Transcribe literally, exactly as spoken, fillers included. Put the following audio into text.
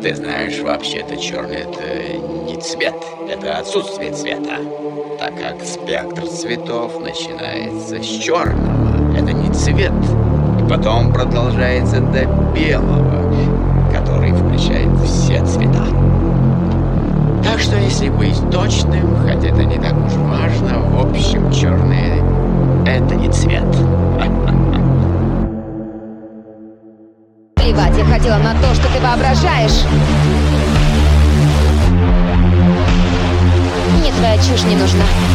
Ты знаешь, вообще-то черный — это не цвет, это отсутствие цвета. Так как спектр цветов начинается с черного, это не цвет, и потом продолжается до белого, который включает все цвета. Так что, если быть точным, хотя это не так уж важно, в общем, черный — это не цвет. Плевать я хотела на то, что ты воображаешь. Мне твоя чушь не нужна.